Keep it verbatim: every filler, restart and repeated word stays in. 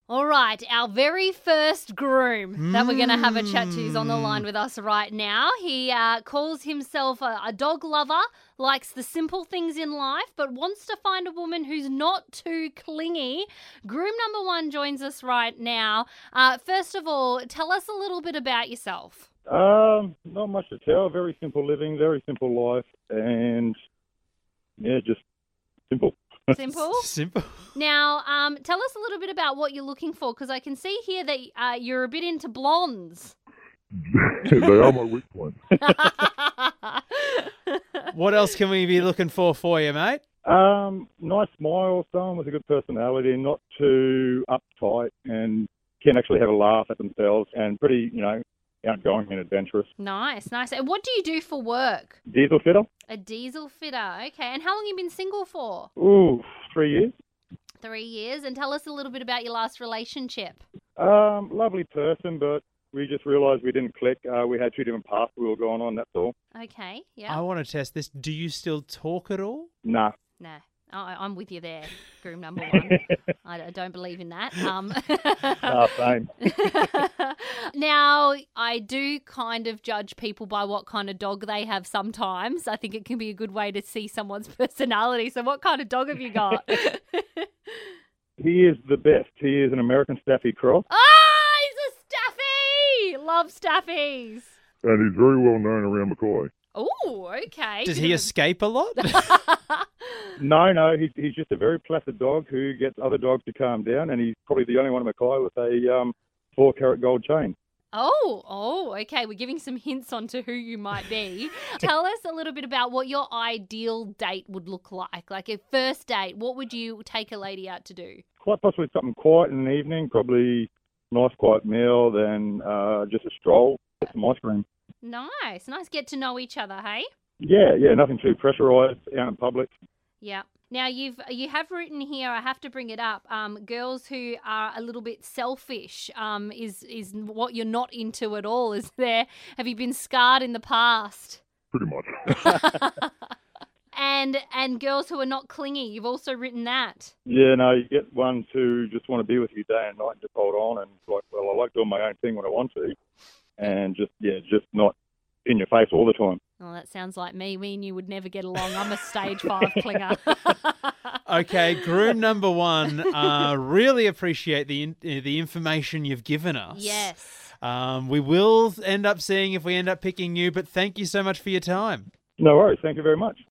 All right, our very first groom mm. that we're going to have a chat to is on the line with us right now. He uh, calls himself a, a dog lover, likes the simple things in life, but wants to find a woman who's not too clingy. Groom number one joins us right now. Uh, first of all, tell us a little bit about yourself. Um, not much to tell. Very simple living, very simple life, and yeah, just simple. Simple? Simple. Now, um, tell us a little bit about what you're looking for, because I can see here that uh, you're a bit into blondes. They are my weak point. What else can we be looking for for you, mate? Um, nice smile, someone with a good personality, not too uptight, and can actually have a laugh at themselves, and pretty, you know, outgoing and adventurous. Nice, nice. And what do you do for work? Diesel fitter. A diesel fitter, okay. And how long have you been single for? Ooh, three years. Three years. And tell us a little bit about your last relationship. Um, lovely person, but we just realised we didn't click. Uh, we had two different paths we were going on, that's all. Okay, yeah. I want to test this. Do you still talk at all? Nah. Nah. Oh, I'm with you there, groom number one. I, I don't believe in that. Um, oh, same. Now, I do kind of judge people by what kind of dog they have sometimes. I think it can be a good way to see someone's personality. So what kind of dog have you got? He is the best. He is an American Staffy cross. Ah, he's a Staffy! Love Staffies. And he's very well known around Mackay. Oh, okay. Does he escape a lot? No, no, he's, he's just a very placid dog who gets other dogs to calm down, and he's probably the only one in Mackay with a um, four carat gold chain. Oh, oh, okay. We're giving some hints on to who you might be. Tell us a little bit about what your ideal date would look like. Like a first date, what would you take a lady out to do? Quite possibly something quiet in the evening, probably nice quiet meal, then uh, just a stroll, get some ice cream. Nice, nice. Get to know each other, hey? Yeah, yeah, nothing too pressurised out in public. Yeah. Now you've you have written here. I have to bring it up. Um, girls who are a little bit selfish. Um, is is what you're not into at all. Is there? Have you been scarred in the past? Pretty much. and and girls who are not clingy. You've also written that. Yeah, no, you get ones who just want to be with you day and night and just hold on and like, well, I like doing my own thing when I want to, and just yeah, just not in your face all the time. Oh, that sounds like me. Me and you would never get along. I'm a stage five clinger. Okay, groom number one, uh, really appreciate the in- the information you've given us. Yes. Um, we will end up seeing if we end up picking you, but thank you so much for your time. No worries. Thank you very much.